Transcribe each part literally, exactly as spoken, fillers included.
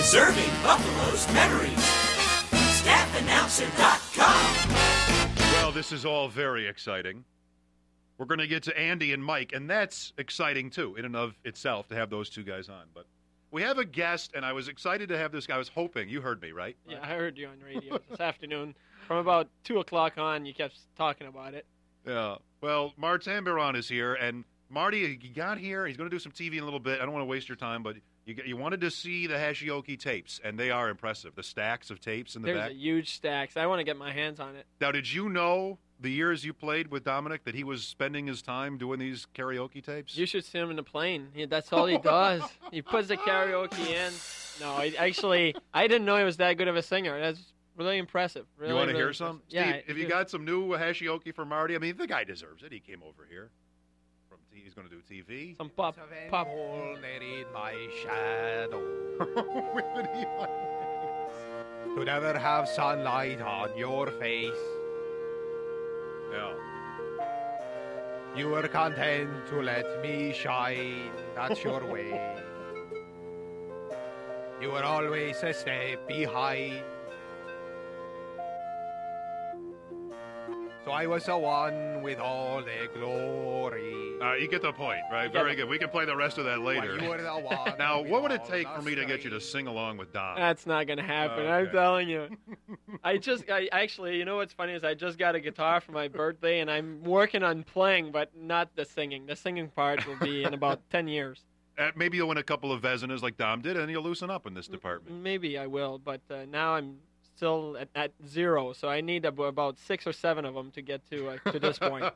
Preserving Buffalo's memories. staff announcer dot com. Well, this is all very exciting. We're going to get to Andy and Mike, and that's exciting, too, in and of itself, to have those two guys on. But we have a guest, and I was excited to have this guy. I was hoping. You heard me, right? Yeah, I heard you on the radio this afternoon. From about two o'clock on, you kept talking about it. Yeah. Well, Martin Biron is here, and Marty, he got here. He's going to do some T V in a little bit. I don't want to waste your time, but you you wanted to see the Hashioki tapes, and they are impressive. The stacks of tapes in the There's back. a huge stack, so I want to get my hands on it. Now, did you know the years you played with Dominic that he was spending his time doing these karaoke tapes? You should see him in the plane. He, that's all he does. He puts the karaoke in. No, I, actually, I didn't know he was that good of a singer. That's really impressive. Really, you want to really hear some? impressive. Steve, Yeah. if you got some new Hashioki for Marty, I mean, the guy deserves it. He came over here. From t- He's going to do T V. Some pop. pop. in my shadow. With the neon. To never have sunlight on your face. Yeah. You were content to let me shine. That's your way. You were always a step behind. So I was the one with all the glory. All right, you get the point, right? Very good. We can play the rest of that later. Well, you were the one Now, with what would it all take the for me to get you to strength. sing along with Dom? That's not going to happen. I'm Okay. telling you. I just, I actually, you know what's funny is I just got a guitar for my birthday, and I'm working on playing, but not the singing. The singing part will be in about ten years. Uh, maybe you'll win a couple of Vezinas like Dom did, and you'll loosen up in this department. Maybe I will, but uh, now I'm still at, at zero, so I need ab- about six or seven of them to get to uh, to this point.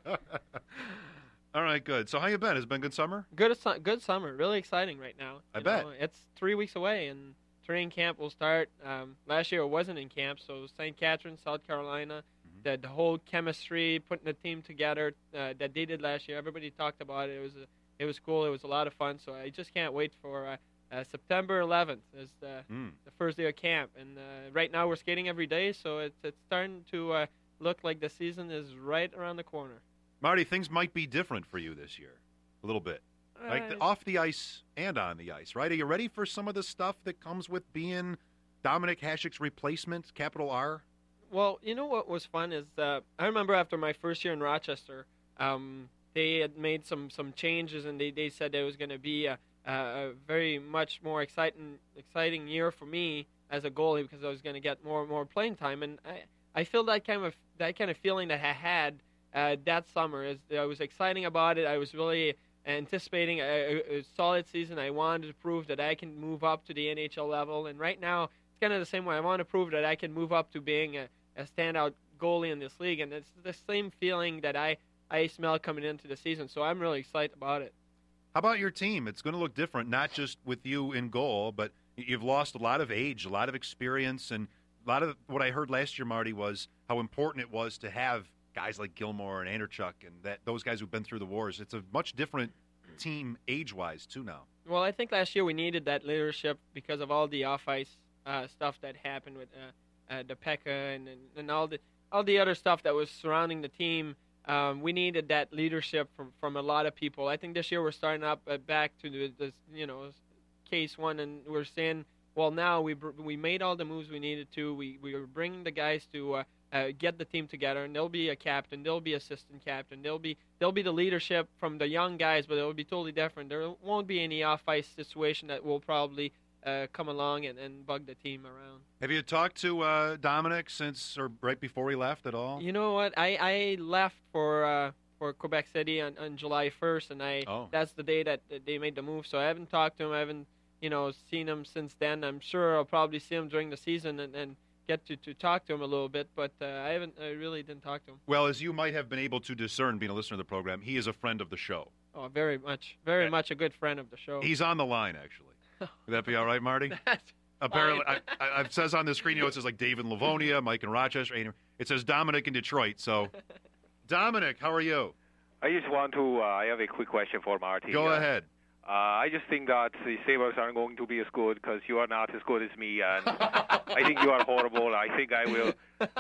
All right, good. So how you been? Has it been a good summer? Good, su- good summer. Really exciting right now. I you bet. know. It's three weeks away, and training camp will start. Um, last year it wasn't in camp, so Saint Catharines, South Carolina, Mm-hmm. the, the whole chemistry, putting the team together uh, that they did last year. Everybody talked about it. It was a, it was cool. It was a lot of fun. So I just can't wait for uh, uh, September eleventh is the Mm. the first day of camp. And uh, right now we're skating every day, so it's it's starting to uh, look like the season is right around the corner. Marty, things might be different for you this year, a little bit. Like the, Uh, off the ice and on the ice, right? Are you ready for some of the stuff that comes with being Dominic Hasek's replacement, capital R? Well, you know what was fun is uh, I remember after my first year in Rochester, um, they had made some, some changes, and they, they said it was going to be a, a, a very much more exciting exciting year for me as a goalie because I was going to get more and more playing time, and I, I feel that kind of that kind of feeling that I had uh, that summer is I was exciting about it. I was really anticipating a, a, a solid season. I wanted to prove that I can move up to the N H L level, and right now it's kind of the same way. I want to prove that I can move up to being a, a standout goalie in this league, and it's the same feeling that I, I smell coming into the season, so I'm really excited about it. How about your team? It's going to look different, not just with you in goal, but you've lost a lot of age, a lot of experience, and a lot of what I heard last year, Marty, was how important it was to have guys like Gilmore and Anderchuk and that those guys who've been through the wars. It's a much different team age-wise, too, now. Well, I think last year we needed that leadership because of all the off-ice uh, stuff that happened with uh, uh, the P E C A and, and, and all the all the other stuff that was surrounding the team. Um, we needed that leadership from, from a lot of people. I think this year we're starting up uh, back to the, the you know case one, and we're saying, well, now we br- we made all the moves we needed to. We we were bringing the guys to uh, uh, get the team together, and there'll be a captain, there'll be assistant captain, there'll be there'll be the leadership from the young guys, but it'll be totally different. There won't be any off-ice situation that will probably uh, come along and, and bug the team around. Have you talked to uh, Dominic since or right before he left at all? You know what? I, I left for uh, for Quebec City on, on July first, and I Oh. that's the day that, that they made the move. So I haven't talked to him. I haven't you know seen him since then. I'm sure I'll probably see him during the season and, and get to, to talk to him a little bit. But uh, I haven't. I really didn't talk to him. Well, as you might have been able to discern being a listener of the program, he is a friend of the show. Oh, very much, very Uh, much a good friend of the show. He's on the line, actually. Would that be all right, Marty? That's Apparently, I, fine. I, it says on the screen, you know, it says like Dave in Livonia, Mike in Rochester. It says Dominic in Detroit. So, Dominic, how are you? I just want to, uh, I have a quick question for Marty. Go Uh, ahead. Uh, I just think that the Sabres aren't going to be as good because you are not as good as me, and I think you are horrible. I think I will,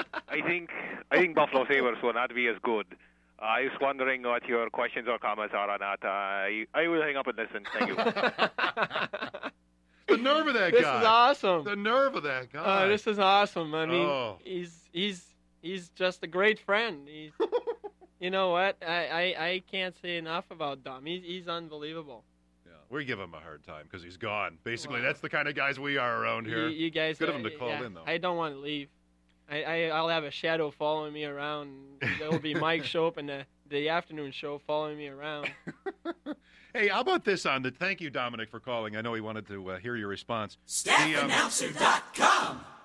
I think, I think Buffalo Sabres will not be as good. Uh, I was wondering what your questions or comments are on that. Uh, I, I will hang up and listen. Thank you. The nerve of that This guy. is awesome. The nerve of that guy. Uh, this is awesome. I mean, Oh. he's he's he's just a great friend. He's, you know what? I, I, I can't say enough about Dom. He's he's unbelievable. Yeah, we give him a hard time because he's gone. Basically, Wow. that's the kind of guys we are around You, here. you guys, Good of him uh, to call yeah, in, though. I don't want to leave. I, I I'll have a shadow following me around. There'll be Mike Shope and the the afternoon show following me around. Hey, how about this on the? Thank you, Dominic, for calling. I know he wanted to uh, hear your response. Staff The, um, Announcer dot com.